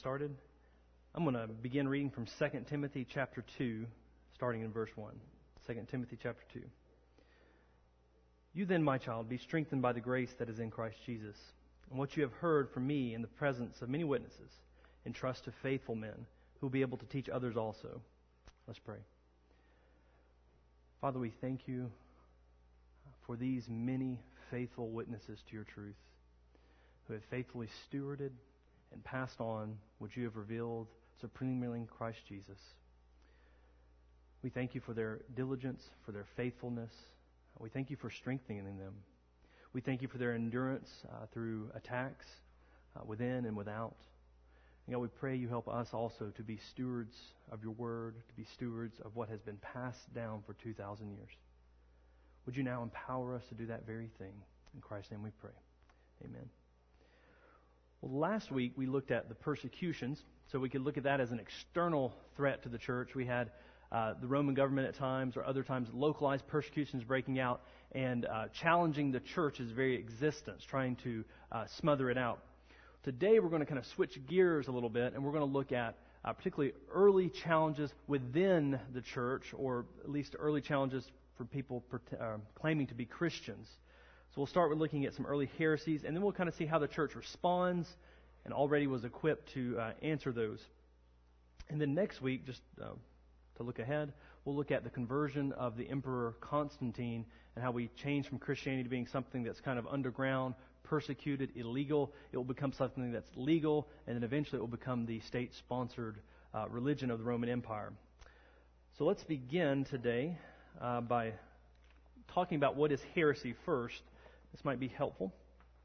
started. I'm going to begin reading from 2 Timothy chapter 2, starting in verse 1. 2 Timothy chapter 2. You then, my child, be strengthened by the grace that is in Christ Jesus. And what you have heard from me in the presence of many witnesses, entrust to faithful men who will be able to teach others also. Let's pray. Father, we thank you for these many faithful witnesses to your truth who have faithfully stewarded and passed on what you have revealed supremely in Christ Jesus. We thank you for their diligence, for their faithfulness. We thank you for strengthening them. We thank you for their endurance through attacks within and without. And God, we pray you help us also to be stewards of your word, to be stewards of what has been passed down for 2,000 years. Would you now empower us to do that very thing? In Christ's name we pray. Amen. Well, last week we looked at the persecutions, so we could look at that as an external threat to the church. We had the Roman government at times, or other times, localized persecutions breaking out and challenging the church's very existence, trying to smother it out. Today we're going to kind of switch gears a little bit, and we're going to look at particularly early challenges within the church, or at least early challenges for people claiming to be Christians. So we'll start with looking at some early heresies, and then we'll kind of see how the church responds and already was equipped to answer those. And then next week, just to look ahead, we'll look at the conversion of the Emperor Constantine and how we change from Christianity to being something that's kind of underground, persecuted, illegal. It will become something that's legal, and then eventually it will become the state-sponsored religion of the Roman Empire. So let's begin today by talking about what is heresy first. This might be helpful.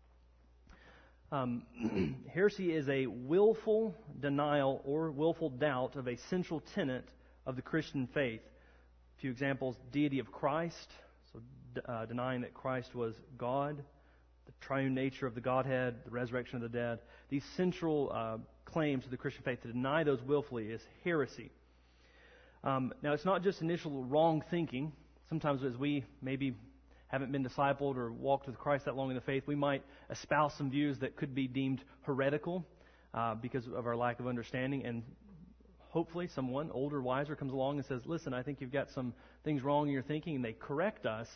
Heresy is a willful denial or willful doubt of a central tenet of the Christian faith. A few examples: deity of Christ, so denying that Christ was God, the triune nature of the Godhead, the resurrection of the dead. These central claims of the Christian faith, to deny those willfully is heresy. Now, it's not just initial wrong thinking. Sometimes as we maybe haven't been discipled or walked with Christ that long in the faith, we might espouse some views that could be deemed heretical because of our lack of understanding. And hopefully someone older, wiser comes along and says, listen, I think you've got some things wrong in your thinking, and they correct us.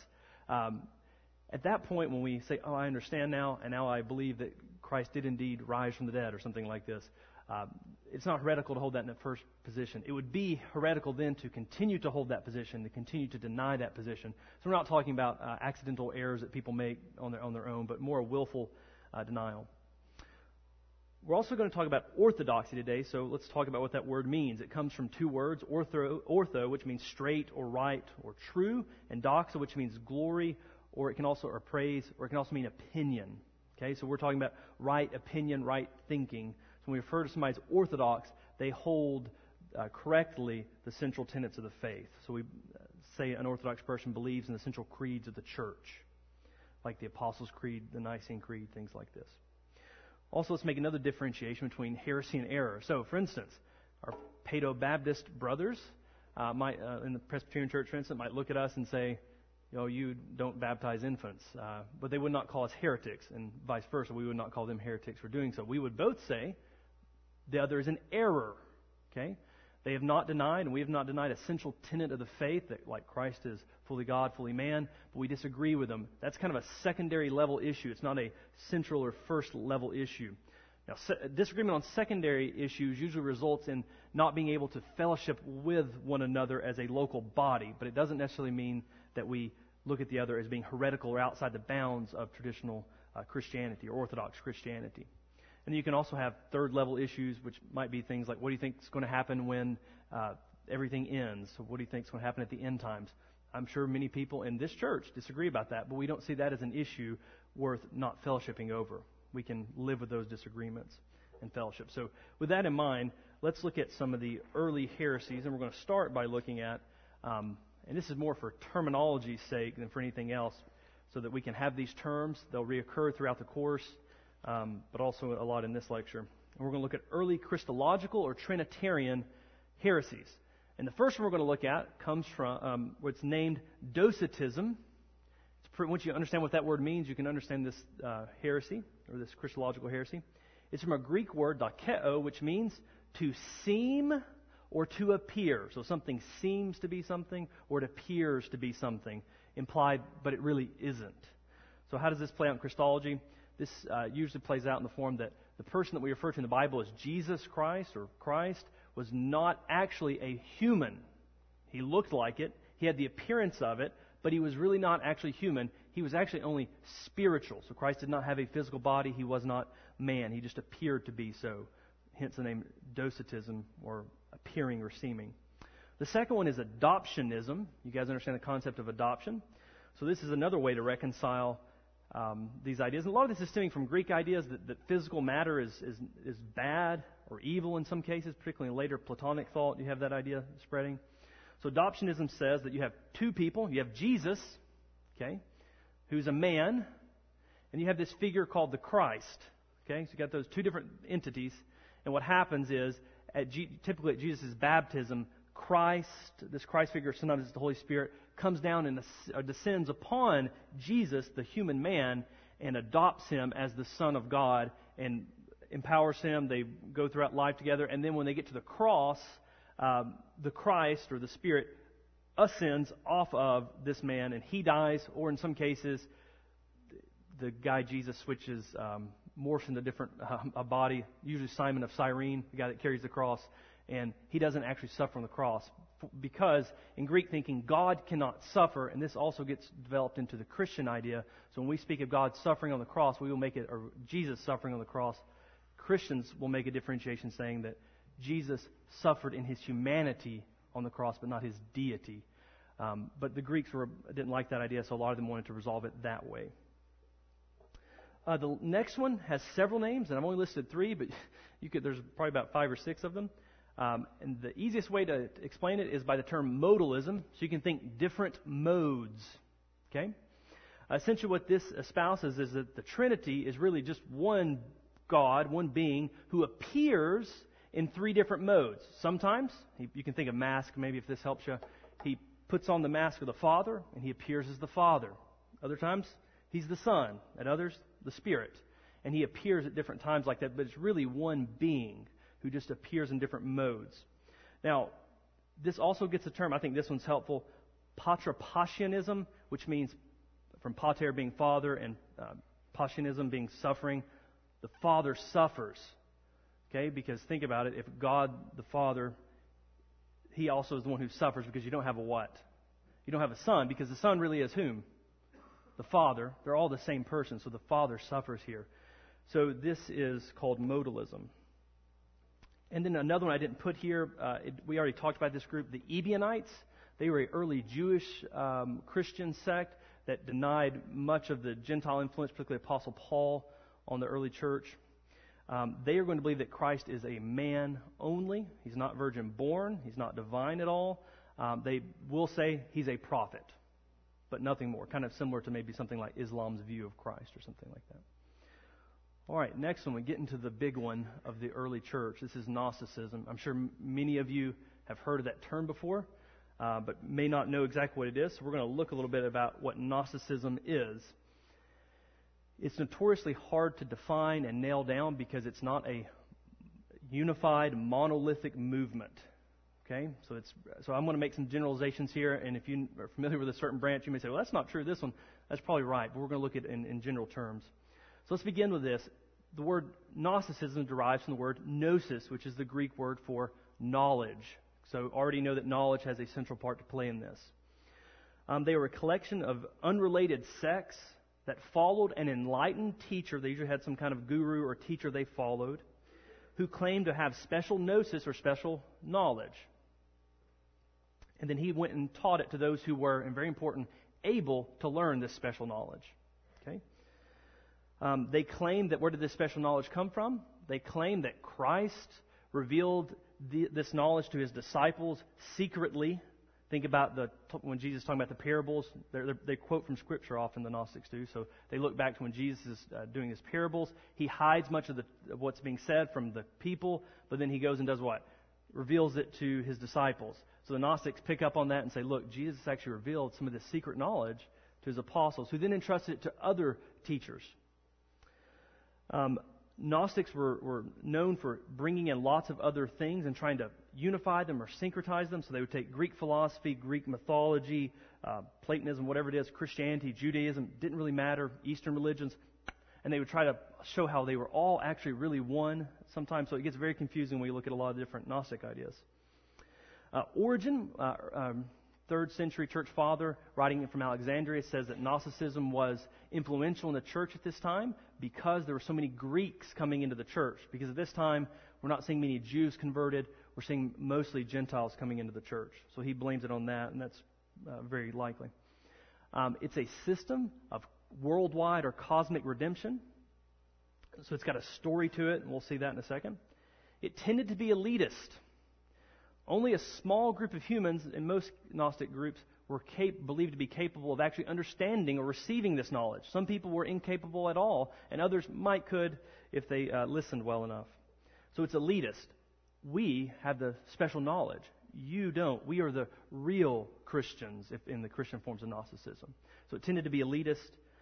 At that point, when we say, oh, I understand now, and now I believe that Christ did indeed rise from the dead, or something like this, it's not heretical to hold that in the first position. It would be heretical then to continue to hold that position, to continue to deny that position. So we're not talking about accidental errors that people make on their own, but more a willful denial. We're also going to talk about orthodoxy today, so let's talk about what that word means. It comes from two words: ortho, which means straight or right or true, and doxa, which means glory, or it can also, or praise, or it can also mean opinion. Okay, so we're talking about right opinion, right thinking. So when we refer to somebody as orthodox, they hold correctly the central tenets of the faith. So we say an orthodox person believes in the central creeds of the church, like the Apostles' Creed, the Nicene Creed, things like this. Also, let's make another differentiation between heresy and error. So, for instance, our Paedo-Baptist brothers might, in the Presbyterian Church, for instance, might look at us and say, you don't baptize infants. But they would not call us heretics, and vice versa. We would not call them heretics for doing so. We would both say the other is an error. Okay? They have not denied, and we have not denied, a central tenet of the faith, that like Christ is fully God, fully man, but we disagree with them. That's kind of a secondary level issue. It's not a central or first level issue. Now, disagreement on secondary issues usually results in not being able to fellowship with one another as a local body, but it doesn't necessarily mean that we look at the other as being heretical or outside the bounds of traditional Christianity or Orthodox Christianity. And you can also have third-level issues, which might be things like, what do you think is going to happen when everything ends? So what do you think is going to happen at the end times? I'm sure many people in this church disagree about that, but we don't see that as an issue worth not fellowshipping over. We can live with those disagreements and fellowship. So with that in mind, let's look at some of the early heresies, and we're going to start by looking at, and this is more for terminology's sake than for anything else, so that we can have these terms. They'll reoccur throughout the course, but also a lot in this lecture. And we're going to look at early Christological or Trinitarian heresies. And the first one we're going to look at comes from what's named Docetism. Once you understand what that word means, you can understand this heresy, or this Christological heresy. It's from a Greek word, dokeo, which means to seem or to appear. So something seems to be something, or it appears to be something, implied, but it really isn't. So how does this play out in Christology? This usually plays out in the form that the person that we refer to in the Bible as Jesus Christ, or Christ, was not actually a human. He looked like it. He had the appearance of it, but he was really not actually human. He was actually only spiritual. So Christ did not have a physical body. He was not man. He just appeared to be so. Hence the name docetism, or appearing or seeming. The second one is adoptionism. You guys understand the concept of adoption? So this is another way to reconcile these ideas. And a lot of this is stemming from Greek ideas that physical matter is bad or evil in some cases, particularly in later Platonic thought. You have that idea spreading. So adoptionism says that you have two people. You have Jesus, okay, who's a man, and you have this figure called the Christ. Okay, so you got those two different entities. And what happens is, typically at Jesus' baptism, this Christ figure, sometimes it's the Holy Spirit, comes down and descends upon Jesus, the human man, and adopts him as the Son of God and empowers him. They go throughout life together. And then when they get to the cross, the Christ, or the Spirit, ascends off of this man, and he dies, or in some cases, the guy Jesus switches, morphs into a body, usually Simon of Cyrene, the guy that carries the cross, and he doesn't actually suffer on the cross, because in Greek thinking, God cannot suffer, and this also gets developed into the Christian idea. So when we speak of God suffering on the cross, we will make it, or Jesus suffering on the cross. Christians will make a differentiation saying that Jesus suffered in his humanity on the cross, but not his deity. But the Greeks didn't like that idea, so a lot of them wanted to resolve it that way. The next one has several names, and I've only listed 3, but there's probably about 5 or 6 of them. And the easiest way to explain it is by the term modalism. So you can think different modes. Okay? Essentially what this espouses is that the Trinity is really just one God, one being, who appears in 3 different modes. Sometimes, you can think of mask, maybe if this helps you. He puts on the mask of the Father, and he appears as the Father. Other times, he's the Son. At others, the Spirit. And he appears at different times like that, but it's really one being who just appears in different modes. Now, this also gets a term, I think this one's helpful, patrapassionism, which means from pater being father and passionism being suffering. The Father suffers. Okay, because think about it, if God the Father, he also is the one who suffers, because you don't have a what? You don't have a Son, because the Son really is whom? The Father. They're all the same person, so the Father suffers here. So this is called modalism. And then another one I didn't put here, we already talked about this group, the Ebionites. They were an early Jewish Christian sect that denied much of the Gentile influence, particularly Apostle Paul, on the early church. They are going to believe that Christ is a man only. He's not virgin born. He's not divine at all. They will say he's a prophet, but nothing more. Kind of similar to maybe something like Islam's view of Christ or something like that. All right, next one, we get into the big one of the early church. This is Gnosticism. I'm sure many of you have heard of that term before, but may not know exactly what it is. So we're going to look a little bit about what Gnosticism is. It's notoriously hard to define and nail down because it's not a unified, monolithic movement. Okay, so I'm going to make some generalizations here, and if you are familiar with a certain branch, you may say, well, that's not true. This one, that's probably right, but we're going to look at it in general terms. So let's begin with this. The word Gnosticism derives from the word gnosis, which is the Greek word for knowledge. So already know that knowledge has a central part to play in this. They were a collection of unrelated sects that followed an enlightened teacher. They usually had some kind of guru or teacher they followed, who claimed to have special gnosis or special knowledge. And then he went and taught it to those who were, and very important, able to learn this special knowledge. Okay? They claimed that, where did this special knowledge come from? They claimed that Christ revealed this knowledge to his disciples secretly. Think about when Jesus is talking about the parables. They quote from Scripture often, the Gnostics do. So they look back to when Jesus is doing his parables. He hides much of what's being said from the people, but then he goes and does what? Reveals it to his disciples. So the Gnostics pick up on that and say, look, Jesus actually revealed some of this secret knowledge to his apostles, who then entrusted it to other teachers. Gnostics were known for bringing in lots of other things and trying to unify them or syncretize them. So they would take Greek philosophy, Greek mythology, Platonism, whatever it is, Christianity, Judaism, didn't really matter, Eastern religions, and they would try to show how they were all actually really one sometimes. So it gets very confusing when you look at a lot of different Gnostic ideas. Origen, 3rd century church father, writing from Alexandria, says that Gnosticism was influential in the church at this time because there were so many Greeks coming into the church. Because at this time, we're not seeing many Jews converted. We're seeing mostly Gentiles coming into the church. So he blames it on that, and that's very likely. It's a system of worldwide or cosmic redemption. So it's got a story to it, and we'll see that in a second. It tended to be elitist. Only a small group of humans in most Gnostic groups were believed to be capable of actually understanding or receiving this knowledge. Some people were incapable at all, and others could if they listened well enough. So it's elitist. We have the special knowledge. You don't. We are the real Christians in the Christian forms of Gnosticism. So it tended to be elitist.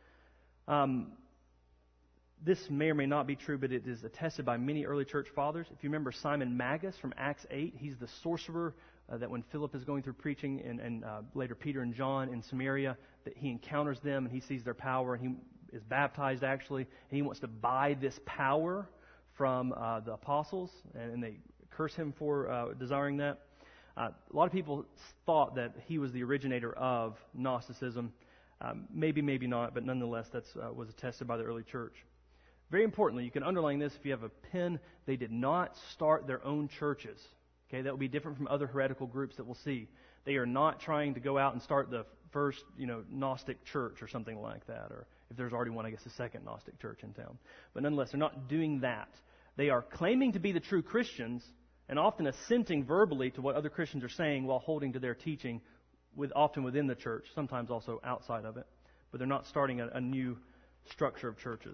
This may or may not be true, but it is attested by many early church fathers. If you remember Simon Magus from Acts 8, he's the sorcerer that when Philip is going through preaching and later Peter and John in Samaria, that he encounters them and he sees their power and he is baptized actually, and he wants to buy this power from the apostles, and they curse him for desiring that. A lot of people thought that he was the originator of Gnosticism. Maybe not, but nonetheless, that was attested by the early church. Very importantly, you can underline this if you have a pen. They did not start their own churches. Okay, that will be different from other heretical groups that we'll see. They are not trying to go out and start the first, Gnostic church or something like that. Or if there's already one, I guess the second Gnostic church in town. But nonetheless, they're not doing that. They are claiming to be the true Christians and often assenting verbally to what other Christians are saying while holding to their teaching, often within the church, sometimes also outside of it. But they're not starting a new structure of churches.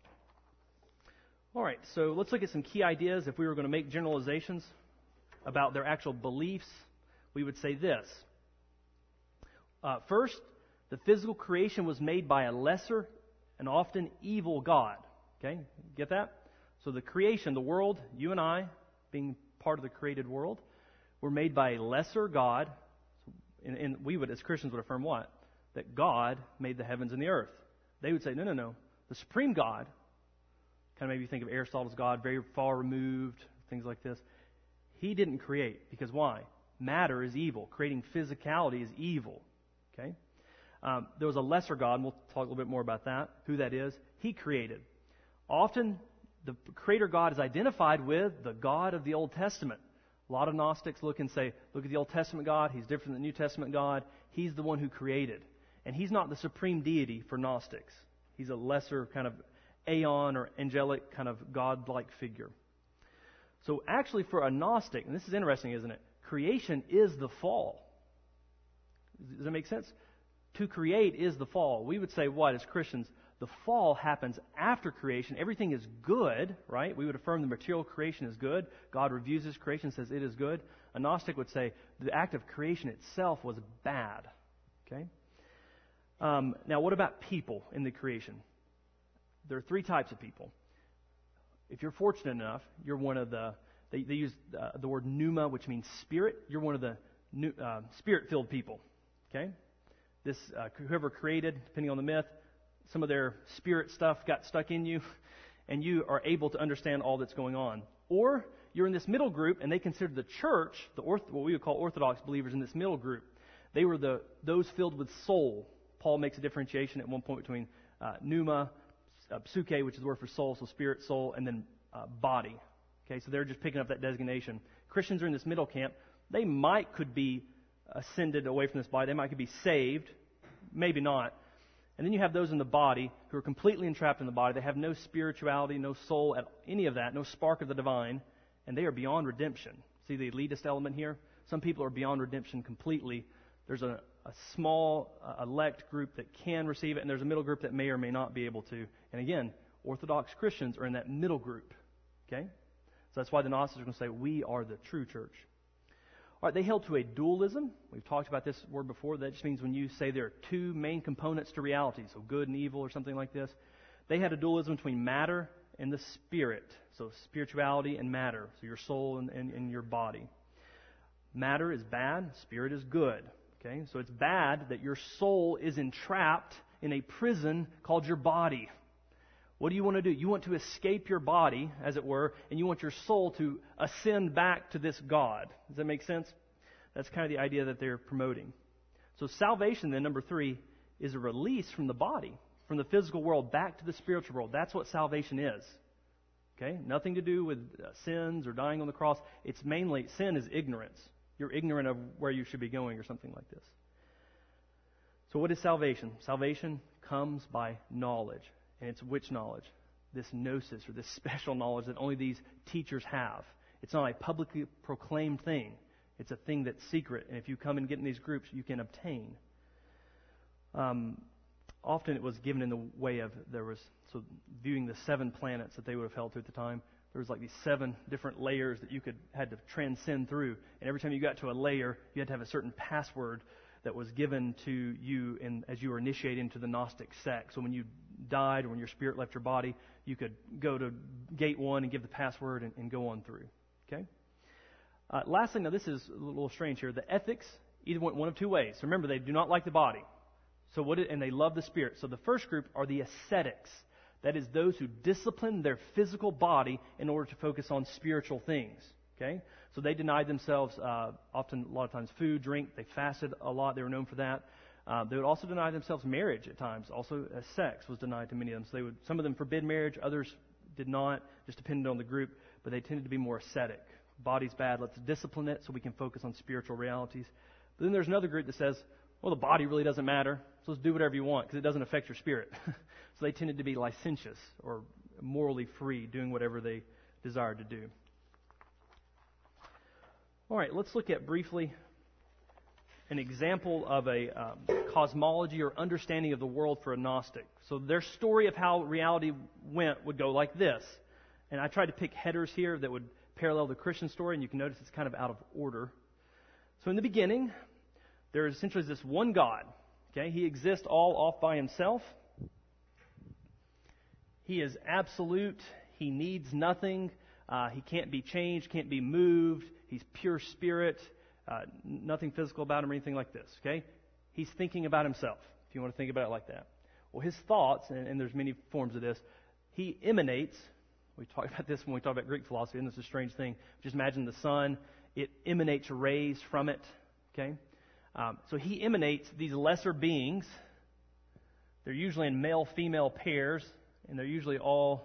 All right, so let's look at some key ideas. If we were going to make generalizations about their actual beliefs, we would say this. First, the physical creation was made by a lesser and often evil God. Okay, get that? So the creation, the world, you and I, being part of the created world, were made by a lesser God. And we would, as Christians, would affirm what? That God made the heavens and the earth. They would say, no. The supreme God, kind of maybe think of Aristotle's God, very far removed, things like this. He didn't create, because why? Matter is evil. Creating physicality is evil. Okay? There was a lesser God, and we'll talk a little bit more about that, who that is. He created. Often, the Creator God is identified with the God of the Old Testament. A lot of Gnostics look and say, look at the Old Testament God, He's different than the New Testament God. He's the one who created. And He's not the supreme deity for Gnostics. He's a lesser kind of aeon or angelic kind of God-like figure. So actually for a Gnostic, and this is interesting, isn't it? Creation is the fall. Does that make sense? To create is the fall. We would say what as Christians? The fall happens after creation. Everything is good, right? We would affirm the material creation is good. God reviews His creation, says it is good. A Gnostic would say the act of creation itself was bad. Okay? Now what about people in the creation? There are three types of people. If you're fortunate enough, you're one of the, they use the word pneuma, which means spirit. You're one of the spirit-filled people. Okay? This, whoever created, depending on the myth, some of their spirit stuff got stuck in you, and you are able to understand all that's going on. Or you're in this middle group, and they consider the church, what we would call Orthodox believers in this middle group. They were those filled with soul. Paul makes a differentiation at one point between pneuma, psyche, which is the word for soul, so spirit, soul, and then body. Okay, so they're just picking up that designation. Christians are in this middle camp. They could be ascended away from this body. They could be saved, maybe not. And then you have those in the body who are completely entrapped in the body. They have no spirituality, no soul, any of that, no spark of the divine, and they are beyond redemption. See the elitist element here? Some people are beyond redemption completely. There's a small elect group that can receive it, and there's a middle group that may or may not be able to. And again, Orthodox Christians are in that middle group. Okay? So that's why the Gnostics are going to say, we are the true church. All right, they held to a dualism. We've talked about this word before. That just means when you say there are two main components to reality, so good and evil or something like this. They had a dualism between matter and the spirit. So spirituality and matter. So your soul and your body. Matter is bad. Spirit is good. Okay? So it's bad that your soul is entrapped in a prison called your body. What do you want to do? You want to escape your body, as it were, and you want your soul to ascend back to this God. Does that make sense? That's kind of the idea that they're promoting. So salvation, then, number 3, is a release from the body, from the physical world back to the spiritual world. That's what salvation is. Okay? Nothing to do with sins or dying on the cross. It's mainly, sin is ignorance. You're ignorant of where you should be going or something like this. So what is salvation? Salvation comes by knowledge. And it's which knowledge? This gnosis, or this special knowledge that only these teachers have. It's not a publicly proclaimed thing. It's a thing that's secret. And if you come and get in these groups, you can obtain. Often it was given in the way of, viewing the 7 planets that they would have held to at the time. There was like these 7 different layers that you had to transcend through. And every time you got to a layer, you had to have a certain password that was given to you as you were initiated into the Gnostic sect. So when you died or when your spirit left your body, you could go to gate 1 and give the password and go on through. Okay? Lastly, now this is a little strange here. The ethics either went one of 2 ways. So remember, they do not like the body. And they love the spirit. So the first group are the ascetics. That is those who discipline their physical body in order to focus on spiritual things. Okay? So they denied themselves often, a lot of times, food, drink. They fasted a lot. They were known for that. They would also deny themselves marriage at times. Also, sex was denied to many of them. So some of them forbid marriage. Others did not, just depended on the group. But they tended to be more ascetic. Body's bad. Let's discipline it so we can focus on spiritual realities. But then there's another group that says, well, the body really doesn't matter. So let's do whatever you want because it doesn't affect your spirit. So they tended to be licentious or morally free, doing whatever they desired to do. All right, let's look at briefly an example of a cosmology or understanding of the world for a Gnostic. So their story of how reality went would go like this. And I tried to pick headers here that would parallel the Christian story, and you can notice it's kind of out of order. So in the beginning, there is essentially this one God. Okay, He exists all off by Himself. He is absolute. He needs nothing. He can't be changed, can't be moved. He's pure spirit. Nothing physical about Him or anything like this. Okay, He's thinking about Himself, if you want to think about it like that. Well, His thoughts, and there's many forms of this, He emanates. We talked about this when we talked about Greek philosophy, and this is a strange thing. Just imagine the sun. It emanates rays from it. Okay, so He emanates these lesser beings. They're usually in male-female pairs, and they're usually all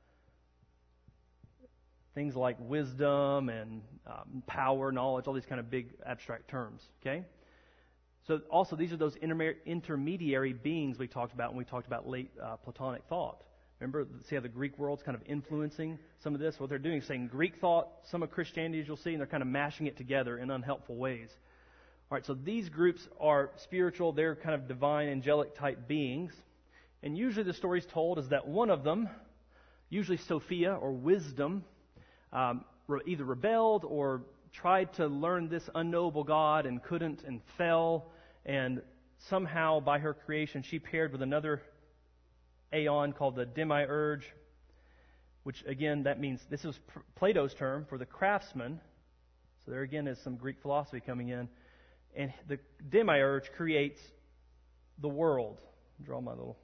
things like wisdom and power, knowledge, all these kind of big abstract terms. Okay, so also these are those intermediary beings we talked about when we talked about late Platonic thought. Remember, see how the Greek world's kind of influencing some of this? What they're doing is saying Greek thought, some of Christianity, as you'll see, and they're kind of mashing it together in unhelpful ways. All right, so these groups are spiritual. They're kind of divine, angelic type beings. And usually the story's told is that one of them, usually Sophia or wisdom, either rebelled or tried to learn this unknowable God and couldn't and fell. And somehow by her creation she paired with another aeon called the demiurge, which again, that means, this is Plato's term for the craftsman. So there again is some Greek philosophy coming in. And the demiurge creates the world. Draw my little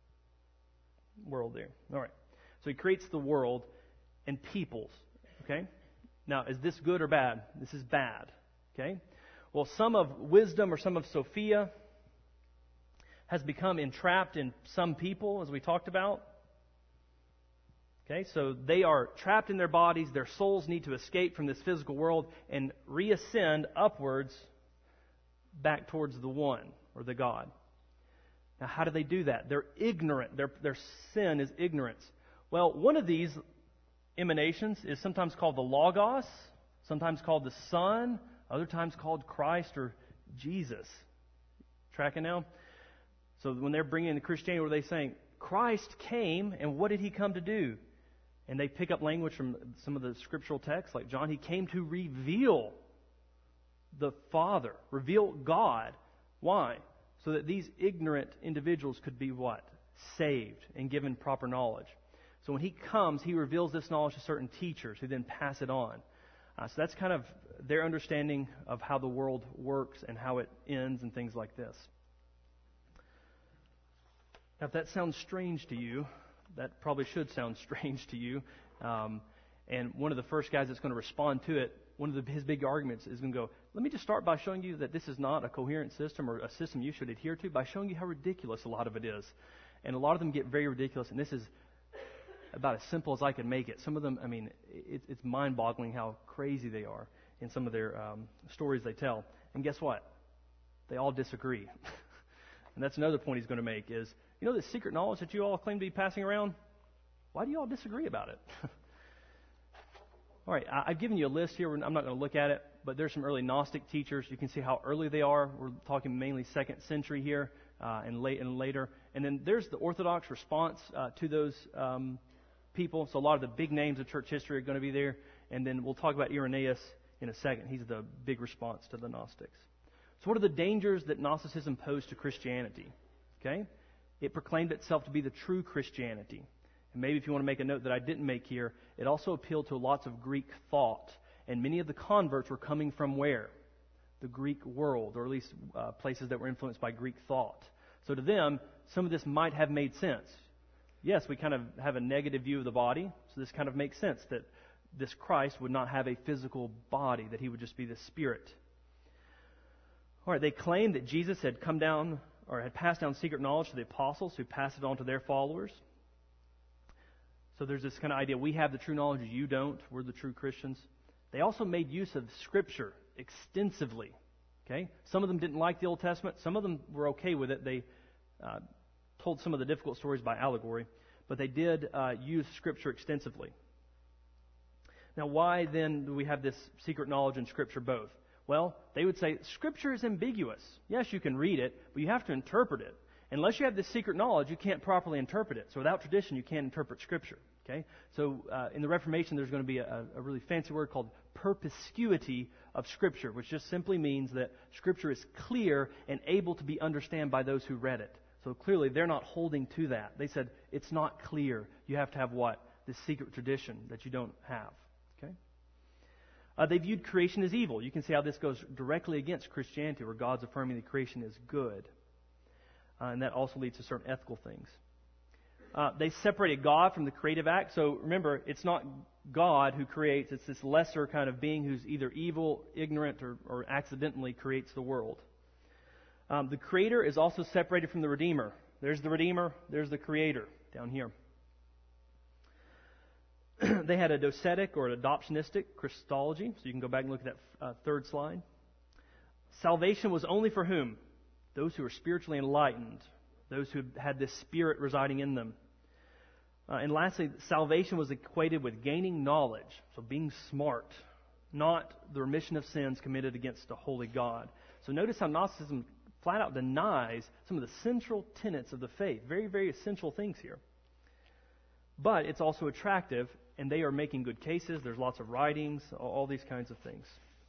world there. All right. So he creates the world and peoples. Okay? Now, is this good or bad? This is bad. Okay? Well, some of wisdom or some of Sophia has become entrapped in some people, as we talked about. Okay, so they are trapped in their bodies. Their souls need to escape from this physical world and reascend upwards back towards the one, or the God. Now, how do they do that? They're ignorant. Their sin is ignorance. Well, one of these emanations is sometimes called the Logos, sometimes called the Son, other times called Christ or Jesus. Tracking now? So when they're bringing in the Christianity, what are they saying? Christ came, and what did He come to do? And they pick up language from some of the scriptural texts, like John. He came to reveal the Father, reveal God. Why? So that these ignorant individuals could be what? Saved and given proper knowledge. So So when he comes, he reveals this knowledge to certain teachers who then pass it on. So that's kind of their understanding of how the world works and how it ends and things like this. Now, if that sounds strange to you, that probably should sound strange to you. And one of the first guys that's going to respond to it, his big arguments is going to go, let me just start by showing you that this is not a coherent system or a system you should adhere to by showing you how ridiculous a lot of it is. And a lot of them get very ridiculous, and this is about as simple as I can make it. Some of them, I mean, it's mind-boggling how crazy they are in some of their stories they tell. And guess what? They all disagree. And that's another point he's going to make is, you know this secret knowledge that you all claim to be passing around? Why do you all disagree about it? All right, I've given you a list here. I'm not going to look at it, but there's some early Gnostic teachers. You can see how early they are. We're talking mainly 2nd century here and later. And then there's the Orthodox response to those people. So a lot of the big names of church history are going to be there. And then we'll talk about Irenaeus in a second. He's the big response to the Gnostics. So what are the dangers that Gnosticism posed to Christianity? Okay, it proclaimed itself to be the true Christianity. And maybe if you want to make a note that I didn't make here, it also appealed to lots of Greek thought. And many of the converts were coming from where? The Greek world, or at least places that were influenced by Greek thought. So to them, some of this might have made sense. Yes, we kind of have a negative view of the body, so this kind of makes sense that this Christ would not have a physical body, that he would just be the spirit. All right, they claimed that Jesus had come down, or had passed down secret knowledge to the apostles, who passed it on to their followers. So there's this kind of idea, we have the true knowledge, you don't, we're the true Christians. They also made use of Scripture extensively. Okay, some of them didn't like the Old Testament. Some of them were okay with it. They told some of the difficult stories by allegory, but they did use Scripture extensively. Now, why then do we have this secret knowledge and Scripture both? Well, they would say Scripture is ambiguous. Yes, you can read it, but you have to interpret it. Unless you have this secret knowledge, you can't properly interpret it. So without tradition, you can't interpret Scripture. Okay? So in the Reformation, there's going to be a really fancy word called perspicuity of Scripture, which just simply means that Scripture is clear and able to be understood by those who read it. So clearly, they're not holding to that. They said, it's not clear. You have to have what? This secret tradition that you don't have. Okay? They viewed creation as evil. You can see how this goes directly against Christianity, where God's affirming that creation is good. And that also leads to certain ethical things. They separated God from the creative act. So remember, it's not God who creates. It's this lesser kind of being who's either evil, ignorant, or accidentally creates the world. The Creator is also separated from the Redeemer. There's the Redeemer. There's the Creator down here. They had a docetic or an adoptionistic Christology. So you can go back and look at that third slide. Salvation was only for whom? Those who are spiritually enlightened. Those who had this Spirit residing in them. And lastly, salvation was equated with gaining knowledge. So being smart. Not the remission of sins committed against a holy God. So notice how Gnosticism flat out denies some of the central tenets of the faith. Very, very essential things here. But it's also attractive, and they are making good cases. There's lots of writings, all these kinds of things.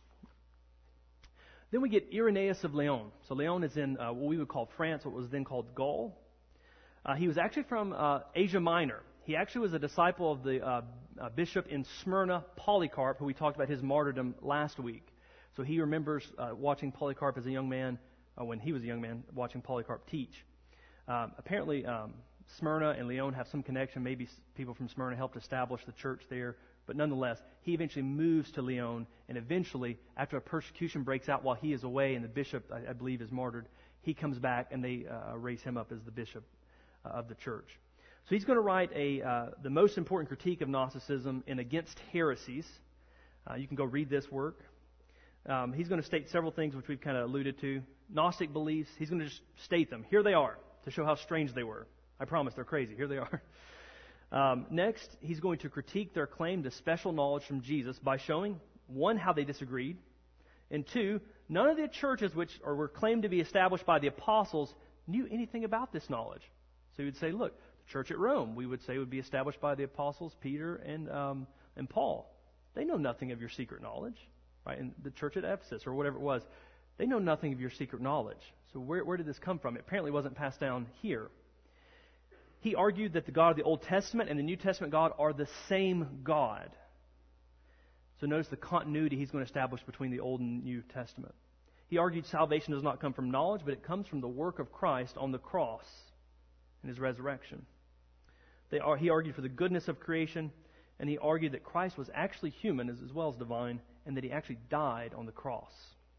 Then we get Irenaeus of Lyon. So Lyon is in what we would call France, what was then called Gaul. He was actually from Asia Minor. He actually was a disciple of the bishop in Smyrna, Polycarp, who we talked about his martyrdom last week. So he remembers watching Polycarp as a young man, when he was a young man, watching Polycarp teach. Apparently, Smyrna and Lyon have some connection. Maybe people from Smyrna helped establish the church there. But nonetheless, he eventually moves to Lyon, and eventually, after a persecution breaks out while he is away, and the bishop, I believe, is martyred, he comes back, and they raise him up as the bishop of the church. So he's going to write the most important critique of Gnosticism in Against Heresies. You can go read this work. He's going to state several things which we've kind of alluded to. Gnostic beliefs, he's going to just state them. Here they are, to show how strange they were. I promise they're crazy. Here they are. Next, he's going to critique their claim to special knowledge from Jesus by showing, one, how they disagreed, and two, none of the churches which were claimed to be established by the apostles knew anything about this knowledge. So he would say, look, the church at Rome, we would say, would be established by the apostles Peter and Paul. They know nothing of your secret knowledge, right? And the church at Ephesus or whatever it was, they know nothing of your secret knowledge. So where did this come from? It apparently wasn't passed down here. He argued that the God of the Old Testament and the New Testament God are the same God. So notice the continuity he's going to establish between the Old and New Testament. He argued salvation does not come from knowledge, but it comes from the work of Christ on the cross and his resurrection. He argued for the goodness of creation, and he argued that Christ was actually human as well as divine, and that he actually died on the cross.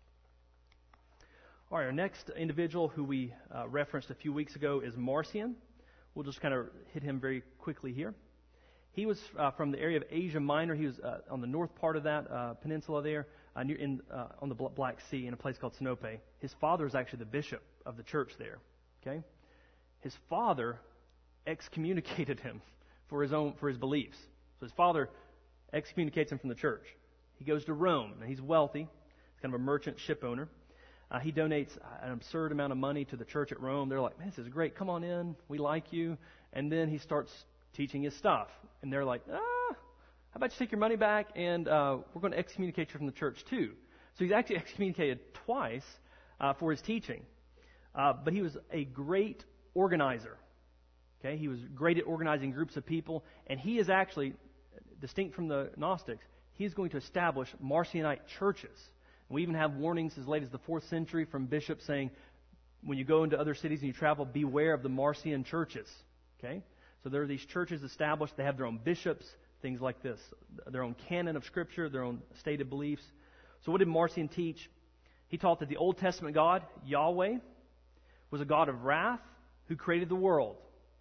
All right, our next individual who we referenced a few weeks ago is Marcion. We'll just kind of hit him very quickly here. He was from the area of Asia Minor. He was on the north part of that peninsula there, on the Black Sea in a place called Sinope. His father is actually the bishop of the church there. Okay, his father excommunicated him for his beliefs. So his father excommunicates him from the church. He goes to Rome. Now he's wealthy. He's kind of a merchant ship owner. He donates an absurd amount of money to the church at Rome. They're like, man, this is great. Come on in. We like you. And then he starts teaching his stuff. And they're like, how about you take your money back and we're going to excommunicate you from the church too. So he's actually excommunicated twice for his teaching. But he was a great organizer. Okay, he was great at organizing groups of people. And he is actually, distinct from the Gnostics, he's going to establish Marcionite churches. We even have warnings as late as the 4th century from bishops saying, when you go into other cities and you travel, beware of the Marcion churches. Okay? So there are these churches established. They have their own bishops, things like this. Their own canon of Scripture, their own stated beliefs. So what did Marcion teach? He taught that the Old Testament God, Yahweh, was a God of wrath who created the world.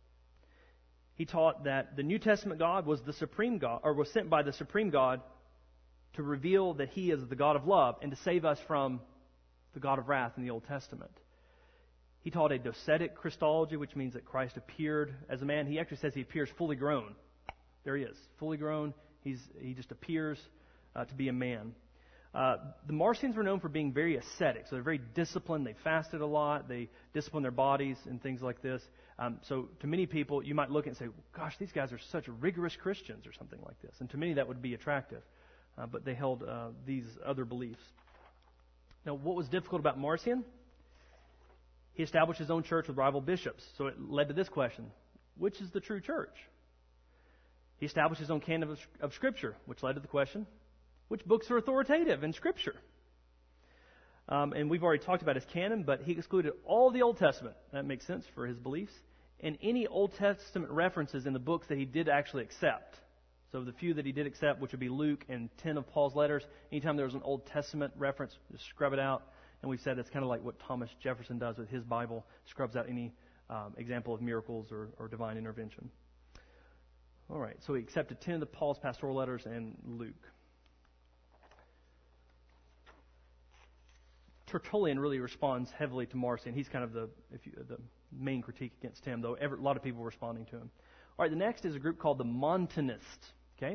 He taught that the New Testament God was the supreme God, or was sent by the supreme God to reveal that He is the God of love and to save us from the God of wrath in the Old Testament. He taught a docetic Christology, which means that Christ appeared as a man. He actually says He appears fully grown. There He is, fully grown. He just appears to be a man. The Marcions were known for being very ascetic, so they're very disciplined. They fasted a lot. They disciplined their bodies and things like this. So to many people, you might look and say, gosh, these guys are such rigorous Christians or something like this. And to many that would be attractive. But they held these other beliefs. Now, what was difficult about Marcion? He established his own church with rival bishops. So it led to this question: which is the true church? He established his own canon of Scripture, which led to the question: which books are authoritative in Scripture? And we've already talked about his canon, but he excluded all the Old Testament. That makes sense for his beliefs. And any Old Testament references in the books that he did actually accept. So the few that he did accept, which would be Luke and 10 of Paul's letters, anytime there was an Old Testament reference, just scrub it out. And we've said it's kind of like what Thomas Jefferson does with his Bible, scrubs out any example of miracles or divine intervention. All right, so he accepted 10 of Paul's pastoral letters and Luke. Tertullian really responds heavily to Marcion. He's kind of the main critique against him, though a lot of people were responding to him. All right, the next is a group called the Montanists. Okay,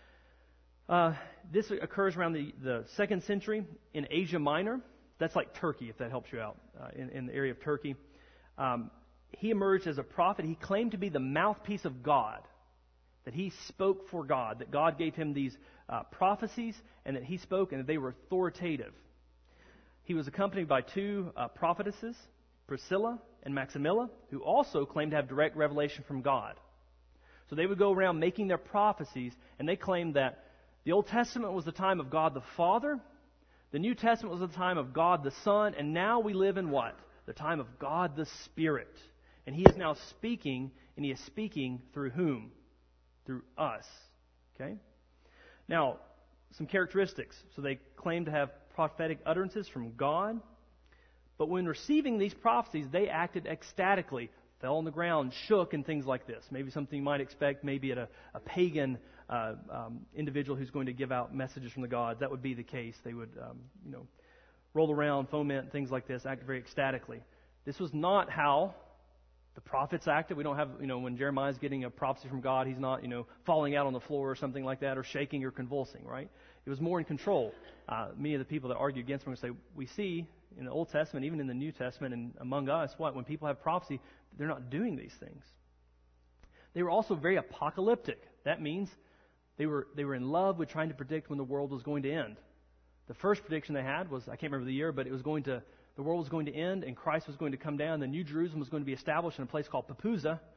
this occurs around the 2nd century in Asia Minor. That's like Turkey, if that helps you out, in the area of Turkey. He emerged as a prophet. He claimed to be the mouthpiece of God, that he spoke for God, that God gave him these prophecies, and that he spoke, and that they were authoritative. He was accompanied by 2 prophetesses, Priscilla and Maximilla, who also claimed to have direct revelation from God. So they would go around making their prophecies, and they claimed that the Old Testament was the time of God the Father, the New Testament was the time of God the Son, and now we live in what? The time of God the Spirit. And He is now speaking, and He is speaking through whom? Through us. Okay? Now, some characteristics. So they claim to have prophetic utterances from God, but when receiving these prophecies, they acted ecstatically, fell on the ground, shook, and things like this. Maybe something you might expect maybe at a pagan individual who's going to give out messages from the gods. That would be the case. They would, roll around, foment, things like this, act very ecstatically. This was not how the prophets acted. We don't have, when Jeremiah's getting a prophecy from God, he's not, falling out on the floor or something like that, or shaking or convulsing, right? It was more in control. Many of the people that argue against him would say, we see in the Old Testament, even in the New Testament, and among us, when people have prophecy, they're not doing these things. They were also very apocalyptic. That means they were in love with trying to predict when the world was going to end. The first prediction they had was, I can't remember the year, but the world was going to end and Christ was going to come down. The New Jerusalem was going to be established in a place called Papusa,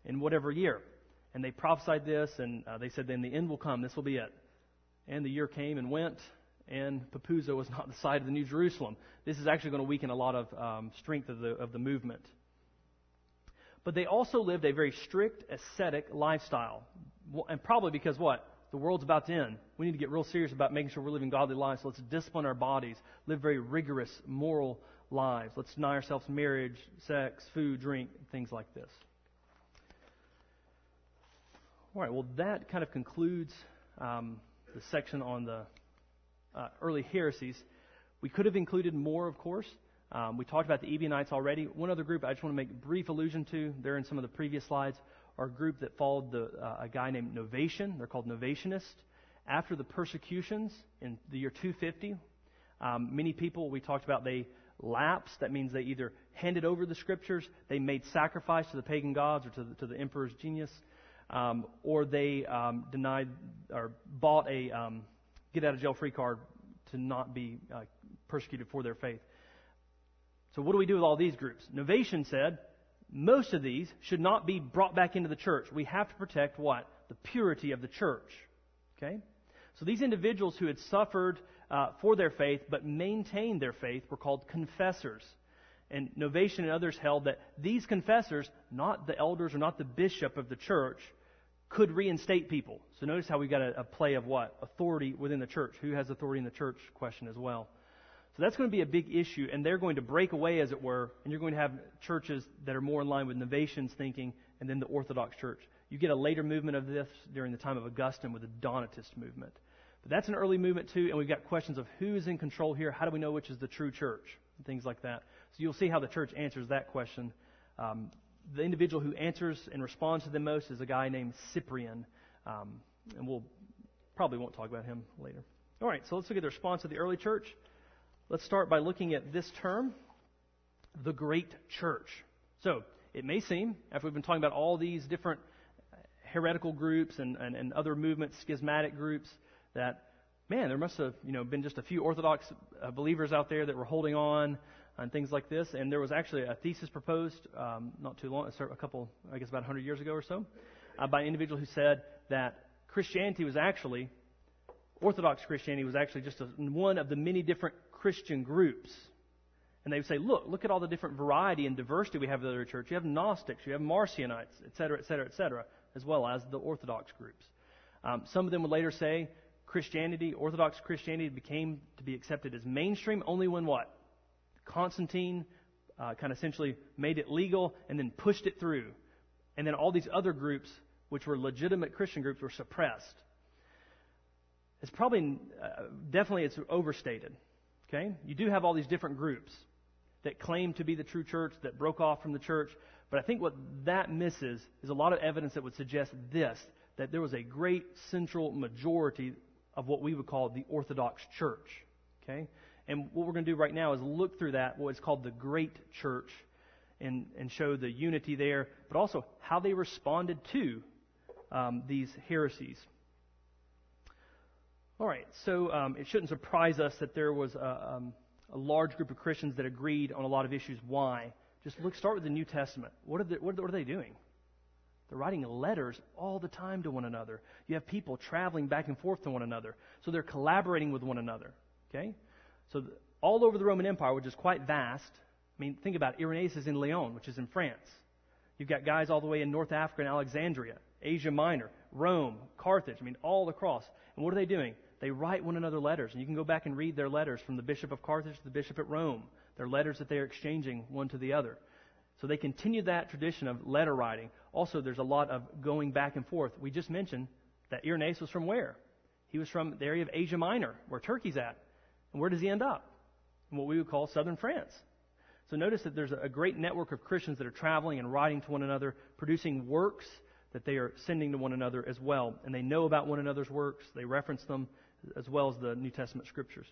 in whatever year. And they prophesied this, and they said, then the end will come. This will be it. And the year came and went, and Papuzo was not the site of the New Jerusalem. This is actually going to weaken a lot of strength of the movement. But they also lived a very strict, ascetic lifestyle. And probably because what? The world's about to end. We need to get real serious about making sure we're living godly lives. So let's discipline our bodies, live very rigorous, moral lives. Let's deny ourselves marriage, sex, food, drink, things like this. All right, well, that kind of concludes the section on the early heresies. We could have included more, of course. We talked about the Ebionites already. One other group I just want to make a brief allusion to, they're in some of the previous slides, are a group that followed a guy named Novatian. They're called Novatianists. After the persecutions in the year 250, many people, we talked about, they lapsed. That means they either handed over the scriptures, they made sacrifice to the pagan gods or to the emperor's genius, or they denied or bought a get-out-of-jail-free card to not be persecuted for their faith. So what do we do with all these groups? Novatian said, most of these should not be brought back into the church. We have to protect what? The purity of the church. Okay? So these individuals who had suffered for their faith but maintained their faith were called confessors. And Novatian and others held that these confessors, not the elders or not the bishop of the church, could reinstate people. So notice how we got a play of what? Authority within the church. Who has authority in the church question as well. So that's going to be a big issue, and they're going to break away, as it were, and you're going to have churches that are more in line with Novatian's thinking, and then the Orthodox Church. You get a later movement of this during the time of Augustine with the Donatist movement. But that's an early movement too, and we've got questions of who's in control here, how do we know which is the true church, and things like that. So you'll see how the church answers that question. The individual who answers and responds to them most is a guy named Cyprian, and we'll probably won't talk about him later. All right, so let's look at the response of the early church. Let's start by looking at this term, the Great Church. So, it may seem, after we've been talking about all these different heretical groups and other movements, schismatic groups, that, man, there must have been just a few Orthodox believers out there that were holding on and things like this. And there was actually a thesis proposed not too long, a couple, I guess about 100 years ago or so, by an individual who said that Christianity was actually, Orthodox Christianity was actually just one of the many different Christian groups. And they would say, look at all the different variety and diversity we have in the other church. You have Gnostics, you have Marcionites, etc., as well as the Orthodox groups. Some of them would later say Christianity, Orthodox Christianity became to be accepted as mainstream only when what? Constantine kind of essentially made it legal and then pushed it through. And then all these other groups, which were legitimate Christian groups, were suppressed. It's probably, definitely it's overstated. Okay? You do have all these different groups that claim to be the true church, that broke off from the church. But I think what that misses is a lot of evidence that would suggest this, that there was a great central majority of what we would call the Orthodox Church. Okay? And what we're going to do right now is look through that, what is called the Great Church, and show the unity there, but also how they responded to these heresies. All right, so it shouldn't surprise us that there was a large group of Christians that agreed on a lot of issues. Why? Just start with the New Testament. What are they doing? They're writing letters all the time to one another. You have people traveling back and forth to one another. So they're collaborating with one another. Okay? So all over the Roman Empire, which is quite vast. I mean, think about it. Irenaeus is in Lyon, which is in France. You've got guys all the way in North Africa and Alexandria, Asia Minor, Rome, Carthage. I mean, all across. And what are they doing? They write one another letters. And you can go back and read their letters from the bishop of Carthage to the bishop at Rome. They're letters that they are exchanging one to the other. So they continue that tradition of letter writing. Also, there's a lot of going back and forth. We just mentioned that Irenaeus was from where? He was from the area of Asia Minor, where Turkey's at. And where does he end up? In what we would call southern France. So notice that there's a great network of Christians that are traveling and writing to one another, producing works that they are sending to one another as well. And they know about one another's works. They reference them as well as the New Testament scriptures.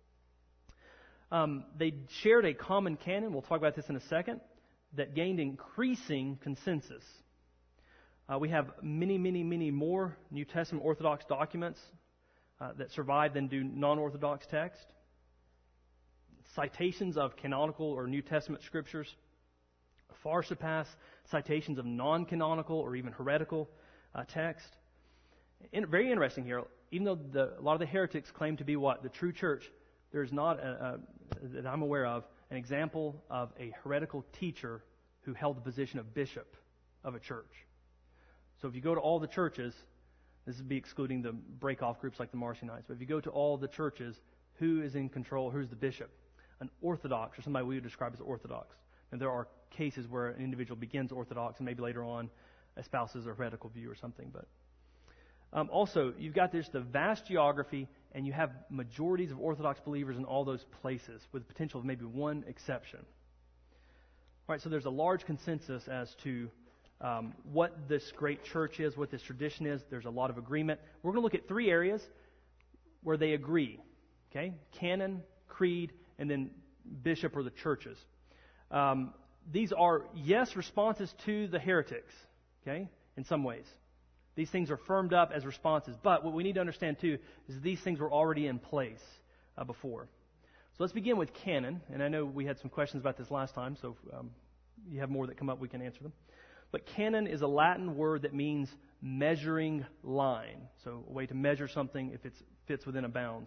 They shared a common canon. We'll talk about this in a second. That gained increasing consensus. We have many, many, many more New Testament Orthodox documents that survive than do non-Orthodox text. Citations of canonical or New Testament scriptures far surpass citations of non-canonical or even heretical text. Very interesting here. Even though a lot of the heretics claim to be what? The true church, there's not, that I'm aware of, an example of a heretical teacher who held the position of bishop of a church. So if you go to all the churches, this would be excluding the break-off groups like the Marcionites, but if you go to all the churches, who is in control? Who's the bishop? An Orthodox, or somebody we would describe as Orthodox. And there are cases where an individual begins Orthodox and maybe later on espouses a heretical view or something. But also, you've got the vast geography, and you have majorities of Orthodox believers in all those places, with the potential of maybe one exception. All right, so there's a large consensus as to what this great church is, what this tradition is. There's a lot of agreement. We're going to look at 3 areas where they agree. Okay? Canon, creed, and then bishop or the churches. These are, yes, responses to the heretics. Okay? In some ways. These things are firmed up as responses. But what we need to understand, too, is these things were already in place before. So let's begin with canon. And I know we had some questions about this last time, so if you have more that come up, we can answer them. But canon is a Latin word that means measuring line. So a way to measure something if it fits within a bounds.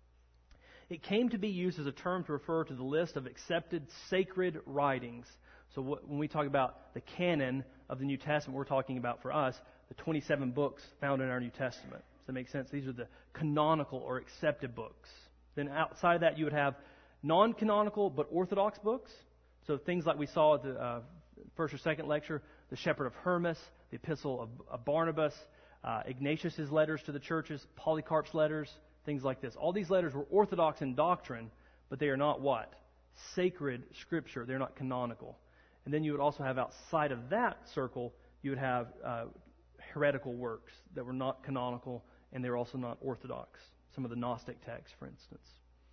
It came to be used as a term to refer to the list of accepted sacred writings. So when we talk about the canon of the New Testament, we're talking about, for us, the 27 books found in our New Testament. Does that make sense? These are the canonical or accepted books. Then outside of that, you would have non-canonical but Orthodox books. So things like we saw at the first or second lecture, the Shepherd of Hermas, the Epistle of Barnabas, Ignatius' letters to the churches, Polycarp's letters, things like this. All these letters were Orthodox in doctrine, but they are not what? Sacred Scripture. They're not canonical. And then you would also have outside of that circle, you would have heretical works that were not canonical, and they were also not Orthodox. Some of the Gnostic texts, for instance.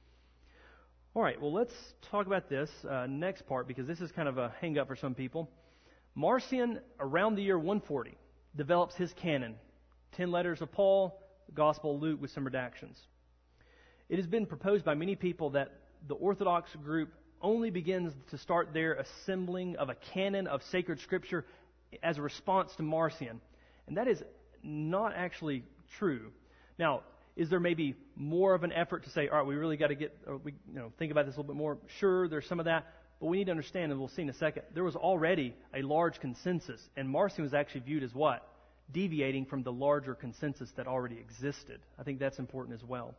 All right, well, let's talk about this next part, because this is kind of a hang-up for some people. Marcion, around the year 140, develops his canon. 10 letters of Paul, the Gospel of Luke with some redactions. It has been proposed by many people that the Orthodox group only begins to start their assembling of a canon of sacred Scripture as a response to Marcion. And that is not actually true. Now, is there maybe more of an effort to say, all right, we really got to think about this a little bit more? Sure, there's some of that. But we need to understand, and we'll see in a second, there was already a large consensus. And Marcion was actually viewed as what? Deviating from the larger consensus that already existed. I think that's important as well.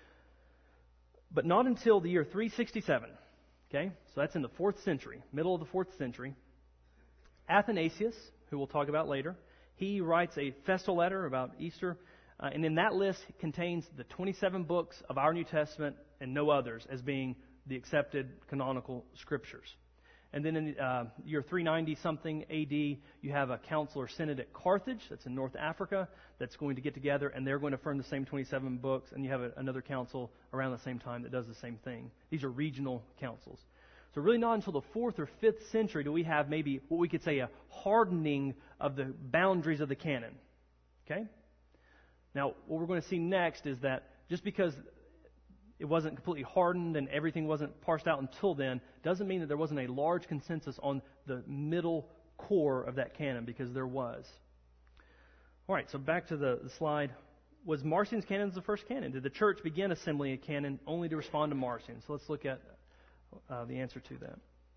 But not until the year 367, okay? So that's in the 4th century, middle of the 4th century. Athanasius, who we'll talk about later, he writes a festal letter about Easter. And in that list contains the 27 books of our New Testament and no others as being the accepted canonical Scriptures. And then in year 390-something AD, you have a council or synod at Carthage, that's in North Africa, that's going to get together, and they're going to affirm the same 27 books, and you have another council around the same time that does the same thing. These are regional councils. So really not until the 4th or 5th century do we have maybe what we could say a hardening of the boundaries of the canon. Okay? Now, what we're going to see next is that just because it wasn't completely hardened and everything wasn't parsed out until then, doesn't mean that there wasn't a large consensus on the middle core of that canon, because there was. All right, so back to the slide. Was Marcion's canon the first canon? Did the church begin assembling a canon only to respond to Marcion? So let's look at the answer to that.